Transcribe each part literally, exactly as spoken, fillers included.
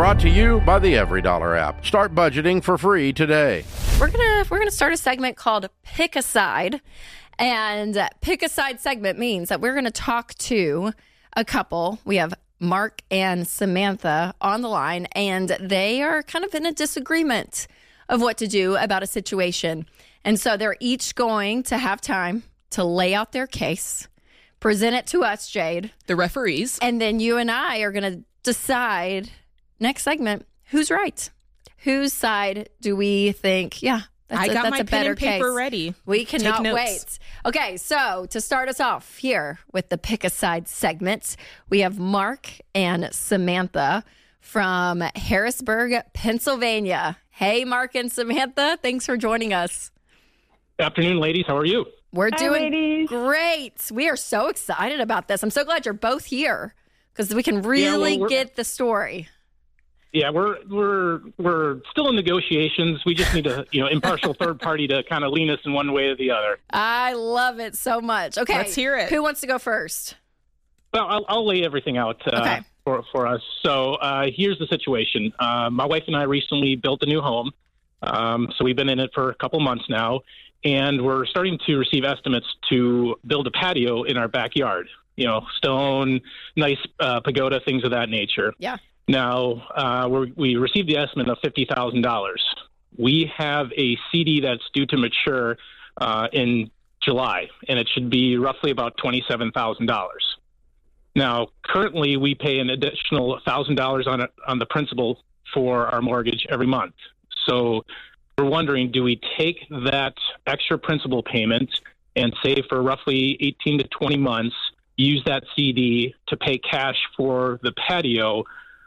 Brought to you by the Every Dollar app. Start budgeting for free today. We're gonna we're gonna start a segment called Pick a Side, and Pick a Side segment means that we're gonna talk to a couple. We have Mark and Samantha on the line, and they are kind of in a disagreement of what to do about a situation. And so they're each going to have time to lay out their case, present it to us, Jade, the referees, and then you and I are going to decide next segment who's right. Whose side do we think? Yeah, that's I a, got that's my a pen better and paper case. ready. We cannot Take notes. wait. Okay, so to start us off here with the Pick a Side segment, we have Mark and Samantha from Harrisburg, Pennsylvania. Hey, Mark and Samantha, thanks for joining us. Afternoon, ladies. How are you? We're Hi, doing ladies. great. We are so excited about this. I'm so glad you're both here because we can really Yeah, well, get the story. Yeah, we're we're we're still in negotiations. We just need a you know impartial third party to kind of lean us in one way or the other. I love it so much. Okay, Let's hear it. Who wants to go first? Well, I'll, I'll lay everything out uh, Okay. for for us. So uh, here's the situation. Uh, my wife and I recently built a new home, um, so we've been in it for a couple months now, and we're starting to receive estimates to build a patio in our backyard. You know, stone, nice uh, pagoda, things of that nature. Yeah. Now, uh, we're, we received the estimate of fifty thousand dollars. We have a C D that's due to mature uh, in July, and it should be roughly about twenty-seven thousand dollars. Now, currently, we pay an additional one thousand dollars on, it, on the principal for our mortgage every month. So we're wondering, do we take that extra principal payment and save for roughly eighteen to twenty months, use that C D to pay cash for the patio,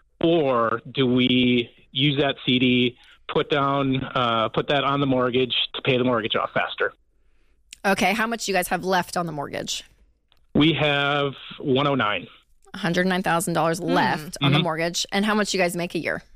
or do we use that C D, put down, uh, put that on the mortgage to pay the mortgage off faster? Okay, how much do you guys have left on the mortgage? We have one hundred nine. one hundred nine thousand dollars left on the Mhm. mortgage. And how much do you guys make a year?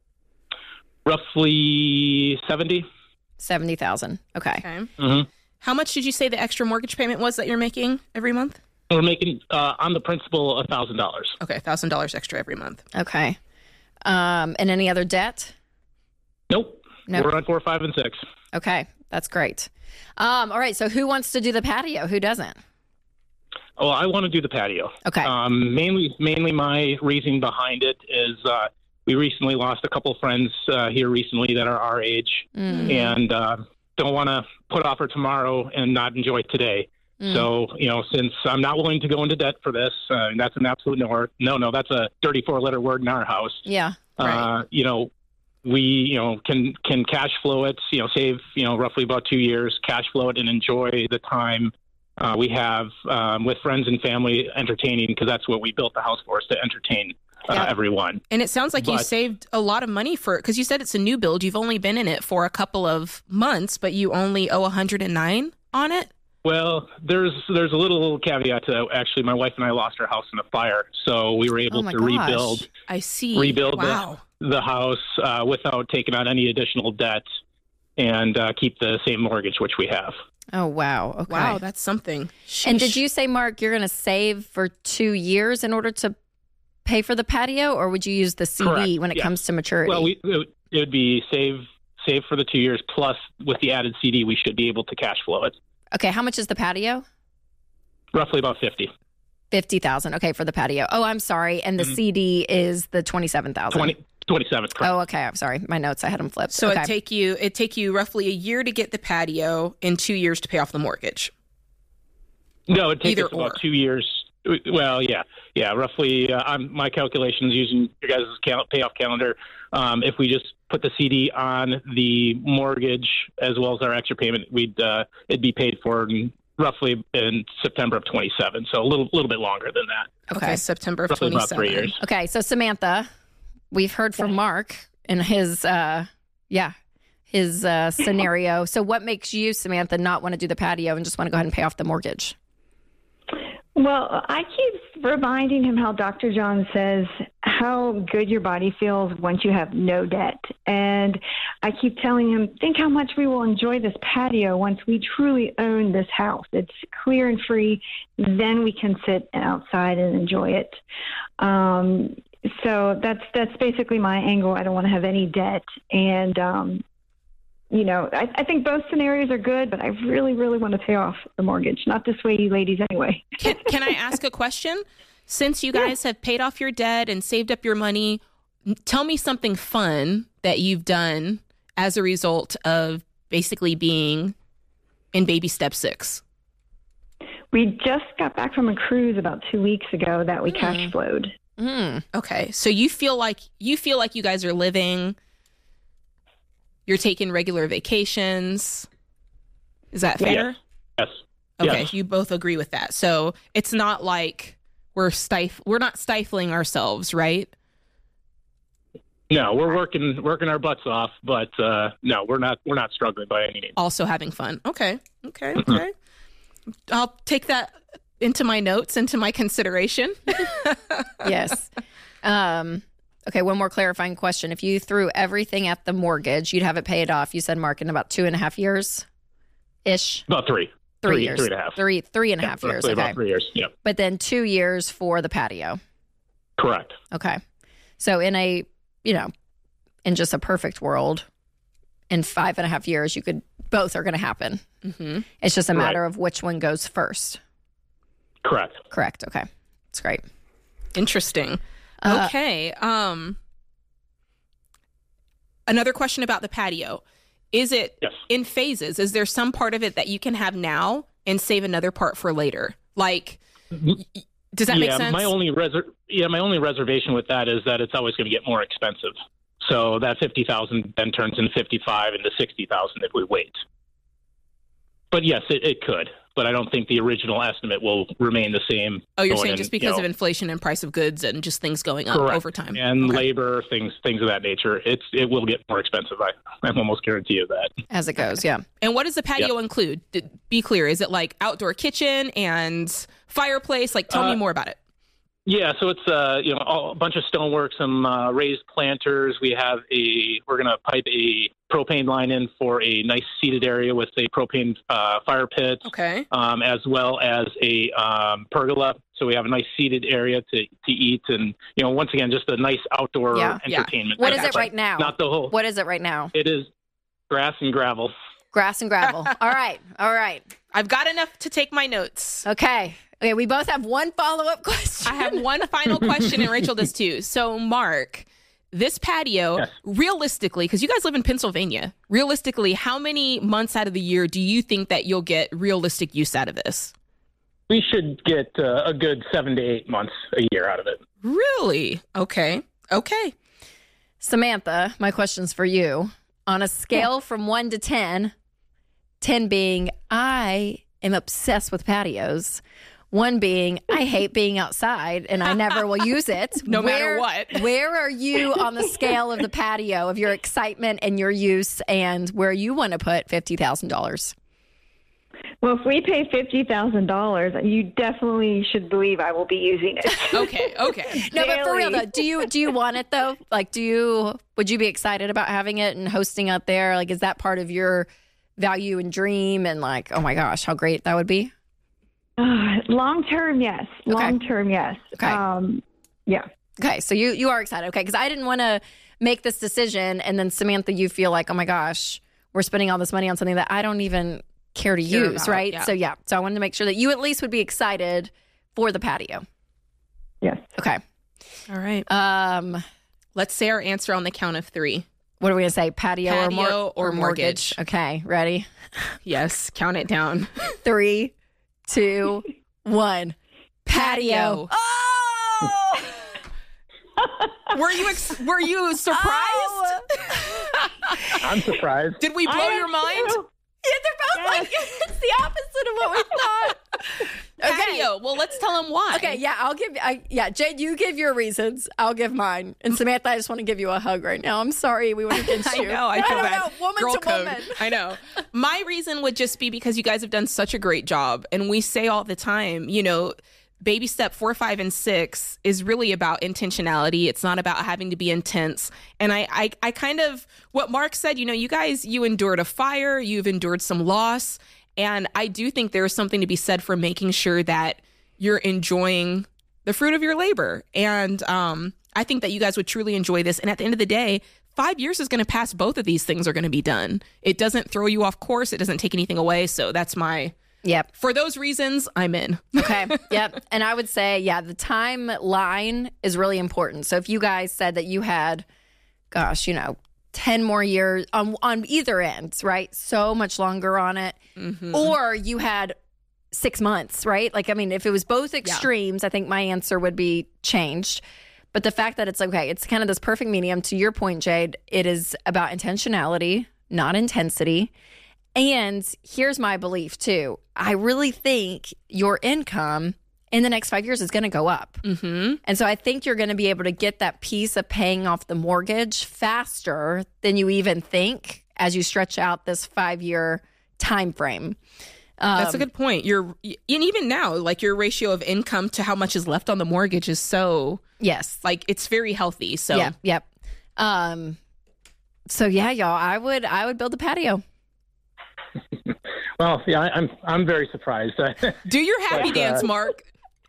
Roughly seventy. seventy thousand dollars. Okay. Okay. Mm-hmm. How much did you say the extra mortgage payment was that you're making every month? We're making uh, on the principal one thousand dollars. Okay, one thousand dollars extra every month. Okay. Um, and any other debt? Nope. Nope. We're on four, five, and six. Okay, that's great. Um, all right, so who wants to do the patio? Who doesn't? Oh, I want to do the patio. Okay. Um, mainly, mainly my reasoning behind it is uh, we recently lost a couple friends uh, here recently that are our age, Mm. and uh, don't want to put off for tomorrow and not enjoy today. Mm. So, you know, since I'm not willing to go into debt for this, uh, and that's an absolute no, no, no, that's a thirty four-letter word in our house. Yeah, right. Uh, you know, we, you know, can can cash flow it, you know, save, you know, roughly about two years, cash flow it and enjoy the time uh, we have um, with friends and family entertaining, because that's what we built the house for, is to entertain uh, Yeah. everyone. And it sounds like you But- saved a lot of money for it because you said it's a new build. You've only been in it for a couple of months, but you only owe one hundred nine on it. Well, there's there's a little caveat to that. Actually, my wife and I lost our house in a fire, so we were able Oh my to gosh. rebuild I see. rebuild Wow. the, the house uh, without taking on any additional debt, and uh, keep the same mortgage which we have. Oh, wow. Okay. Wow, that's something. And Sheesh. did you say, Mark, you're going to save for two years in order to pay for the patio, or would you use the C D Correct, when it yes. comes to maturity? Well, we, it would- it would be save save for the two years plus with the added C D, we should be able to cash flow it. Okay, how much is the patio? Roughly about fifty. fifty thousand. Okay, for the patio. Oh, I'm sorry. And the Mhm. C D is the twenty-seven thousand. twenty, twenty-seven, correct. Oh, okay. I'm sorry. My notes, I had them flipped. So okay. it take you it take you roughly a year to get the patio and two years to pay off the mortgage. No, it takes Either us about or. two years. Well, yeah, yeah, roughly. Uh, on my calculations using your guys' cal- payoff calendar, um, if we just put the C D on the mortgage as well as our extra payment, we'd uh, it'd be paid for in roughly in September of twenty-seven. So a little little bit longer than that. Okay, Okay. September of Roughly about twenty-seven. three years. Okay, so Samantha, we've heard from Mark in his, uh, yeah, his uh, scenario. So what makes you, Samantha, not want to do the patio and just want to go ahead and pay off the mortgage? Well, I keep reminding him how Doctor John says how good your body feels once you have no debt. And I keep telling him, think how much we will enjoy this patio once we truly own this house. It's clear and free. Then we can sit outside and enjoy it. Um, so that's that's basically my angle. I don't want to have any debt, and um, you know, I, I think both scenarios are good, but I really, really want to pay off the mortgage. Not this way, you ladies, anyway. Can, can I ask a question? Since you guys yeah. have paid off your debt and saved up your money, tell me something fun that you've done as a result of basically being in baby step six. We just got back from a cruise about two weeks ago that we mm. cash flowed. Mm. Okay, so you feel like you feel like you guys are living. You're taking regular vacations. Is that fair? Yes. Okay, yes. You both agree with that. So it's not like we're stif- we're not stifling ourselves, right? No, we're working working our butts off, but uh, no, we're not we're not struggling by any means. Also having fun. Okay. Okay. Okay. I'll take that into my notes, into my consideration. Yes. Um, okay, one more clarifying question. If you threw everything at the mortgage, you'd have it paid off, you said, Mark, in about two and a half years-ish? About three. Three, three years. Three and a half. Three, three and a yeah, half years. Okay. Okay. About three years, yeah. But then two years for the patio. Correct. Okay. So in a, you know, in just a perfect world, in five and a half years, you could, both are going to happen. Mm-hmm. It's just a Correct. matter of which one goes first. Correct. Correct. Okay. That's great. Interesting. Uh, okay. Um, another question about the patio. Is it yes. in phases? Is there some part of it that you can have now and save another part for later? Like, does that yeah, make sense? My only reser- yeah, my only reservation with that is that it's always going to get more expensive. So that fifty thousand then turns into fifty-five into sixty thousand if we wait. But yes, it, it could. But I don't think the original estimate will remain the same. Oh, you're saying in, just because you know, of inflation and price of goods and just things going up correct. over time. And okay. labor, things things of that nature. It's It will get more expensive. I, I'm almost guarantee you that. As it goes, yeah. And what does the patio yep. include? Did, be clear. Is it like outdoor kitchen and fireplace? Like, tell uh, me more about it. Yeah, so it's uh, you know all, a bunch of stonework, some uh, raised planters. We have a we're going to pipe a propane line in for a nice seated area with a propane uh, fire pit, okay, um, as well as a um, pergola. So we have a nice seated area to, to eat, and you know once again just a nice outdoor yeah. entertainment. Yeah. What is it right now? Not the whole. What is it right now? It is grass and gravel. Grass and gravel. All right. All right. I've got enough to take my notes. Okay. Okay, we both have one follow-up question. I have one final question, and Rachel does too. So, Mark, this patio, yes. realistically, because you guys live in Pennsylvania, realistically, how many months out of the year do you think that you'll get realistic use out of this? We should get uh, a good seven to eight months a year out of it. Really? Okay. Okay. Samantha, my question's for you. On a scale yeah. from one to ten, ten being I am obsessed with patios, one being I hate being outside and I never will use it. No where, matter what. Where are you on the scale of the patio, of your excitement and your use, and where you want to put fifty thousand dollars? Well, if we pay fifty thousand dollars, you definitely should believe I will be using it. Okay, okay. No, but for real though, do you do you want it though? Like, do you would you be excited about having it and hosting out there? Like, is that part of your value and dream? And like, oh my gosh, how great that would be. Uh, long term, yes. Long okay. term, yes. Okay. Um, yeah. Okay, so you you are excited, okay? Because I didn't want to make this decision, and then Samantha, you feel like, oh my gosh, we're spending all this money on something that I don't even care to Care use, about, right? yeah. So yeah, so I wanted to make sure that you at least would be excited for the patio. Yes. Okay. All right. Um, let's say our answer on the count of three. What are we gonna say? Patio, Patio or, mor- or or mortgage? mortgage. Okay, ready? Yes, count it down. Three, two, one. Patio. Patio. Oh! Were you ex- were you surprised? Oh! I'm surprised. Did we blow I your am mind? too. Yeah, they're both like, it's the opposite of what we thought. Okay. Patio. Well, let's tell them why. Okay, yeah, I'll give. I, yeah, Jade, you give your reasons. I'll give mine. And Samantha, I just want to give you a hug right now. I'm sorry we went against I you. know. I feel don't bad. know, woman Girl to code. woman. I know. My reason would just be because you guys have done such a great job, and we say all the time, you know, baby step four, five, and six is really about intentionality. It's not about having to be intense. And I, I, I kind of, what Mark said, you know, you guys, you endured a fire, you've endured some loss. And I do think there's something to be said for making sure that you're enjoying the fruit of your labor. And um, I think that you guys would truly enjoy this. And at the end of the day, five years is going to pass. Both of these things are going to be done. It doesn't throw you off course. It doesn't take anything away. So that's my... Yep. For those reasons, I'm in. Okay. Yep. And I would say, yeah, the timeline is really important. So if you guys said that you had, gosh, you know, ten more years on, on either end, right? So much longer on it. Mm-hmm. Or you had six months, right? Like, I mean, if it was both extremes, yeah. I think my answer would be changed. But the fact that it's okay, it's kind of this perfect medium. To your point, Jade, it is about intentionality, not intensity. And here's my belief, too. I really think your income in the next five years is going to go up. Mm-hmm. And so I think you're going to be able to get that piece of paying off the mortgage faster than you even think as you stretch out this five-year time frame. Um, That's a good point. You're, and even now, like your ratio of income to how much is left on the mortgage is so... Yes. Like it's very healthy. So yeah, yep. Um, so yeah, y'all, I would I would build a patio. Well, yeah, I, I'm I'm very surprised. Do your happy but, dance, uh, Mark.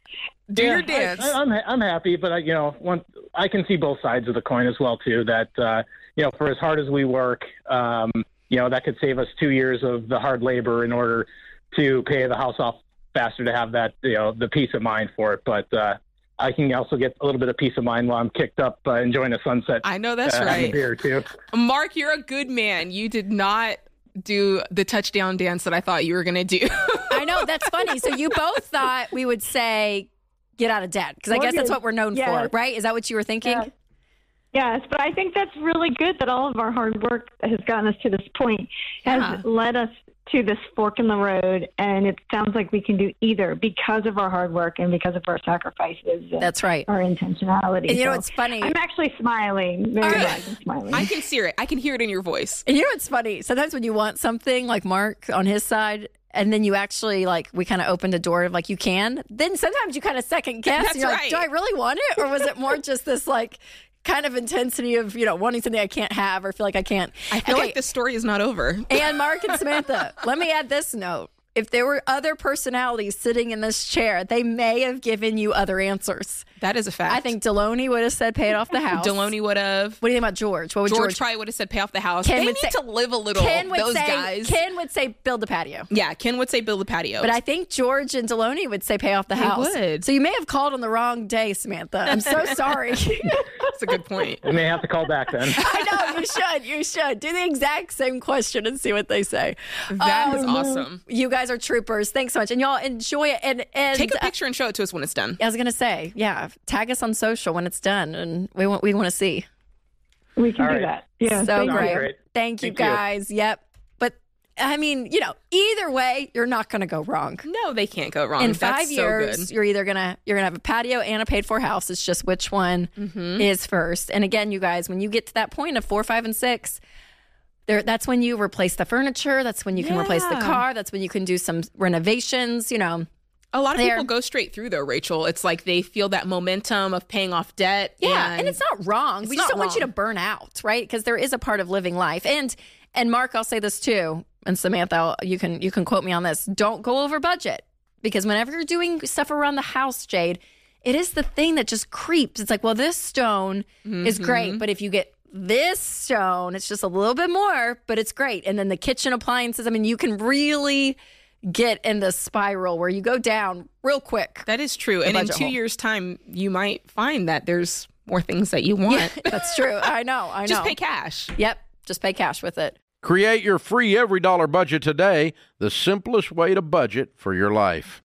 Do yeah, your dance. I, I, I'm I'm happy, but I, you know, one I can see both sides of the coin as well too. That uh, you know, for as hard as we work, um, you know, that could save us two years of the hard labor in order to pay the house off faster to have that, you know, the peace of mind for it. But uh, I can also get a little bit of peace of mind while I'm kicked up uh, enjoying the sunset. I know that's uh, right. Beer too. Mark, you're a good man. You did not do the touchdown dance that I thought you were going to do. I know, that's funny. So you both thought we would say get out of debt because I guess that's what we're known yes. for, right? Is that what you were thinking? Yes. Yes, but I think that's really good that all of our hard work has gotten us to this point has Yeah. led us to this fork in the road, and it sounds like we can do either because of our hard work and because of our sacrifices. And That's right. Our intentionality. And you know So what's funny? I'm actually smiling. Very All right. glad I'm smiling. I can hear it. I can hear it in your voice. And you know what's funny? Sometimes when you want something like Mark on his side, and then you actually like we kind of opened the door of like you can, then sometimes you kind of second guess. That's and you're right. like, do I really want it, or was it more just this like kind of intensity of you know wanting something I can't have or feel like I can't? I feel Okay. like the story is not over. And Mark and Samantha, let me add this note. If there were other personalities sitting in this chair, they may have given you other answers. That is a fact. I think Deloney would have said pay it off the house. Deloney would have. What do you think about George? What would George, George, probably would have said pay off the house. Ken they would need say- to live a little, Ken would those say, guys. Ken would say build a patio. Yeah, Ken would say build a patio. But I think George and Deloney would say pay off the They house. would. So you may have called on the wrong day, Samantha. I'm so sorry. That's a good point. We may have to call back then. I know, you should. You should. Do the exact same question and see what they say. That is Um, awesome. You guys are troopers. Thanks so much. And y'all enjoy it. And, and Take a uh, picture and show it to us when it's done. I was going to say, yeah, tag us on social when it's done. And we want we want to see. we can All do right. that. Yeah. So thank you. great. great. Thank you Thank you. guys. Yep. But I mean, you know, either way, you're not going to go wrong. No, they can't go wrong. In That's five so years, good. you're either gonna you're gonna have a patio and a paid for house. It's just which one Mm-hmm. is first. And again, you guys, when you get to that point of four, five, and six, there that's when you replace the furniture. That's when you can replace the Yeah. car. That's when you can do some renovations. You know, A lot of They're- people go straight through though, Rachel. It's like they feel that momentum of paying off debt. yeah, and, and it's not wrong. It's We just not don't want you to wrong. burn out, right? Because there is a part of living life. And and Mark, I'll say this too, and Samantha, I'll- you can you can quote me on this. Don't go over budget because whenever you're doing stuff around the house, Jade, it is the thing that just creeps. It's like, well, this stone is great, but if you get this stone, it's just a little bit more, but it's great. And then the kitchen appliances, I mean, you can really get in the spiral where you go down real quick. That is true. And in budget two hole. years' time, you might find that there's more things that you want. That's true. I know. I know. Just pay cash. Yep. Just pay cash with it. Create your free every dollar budget today, the simplest way to budget for your life.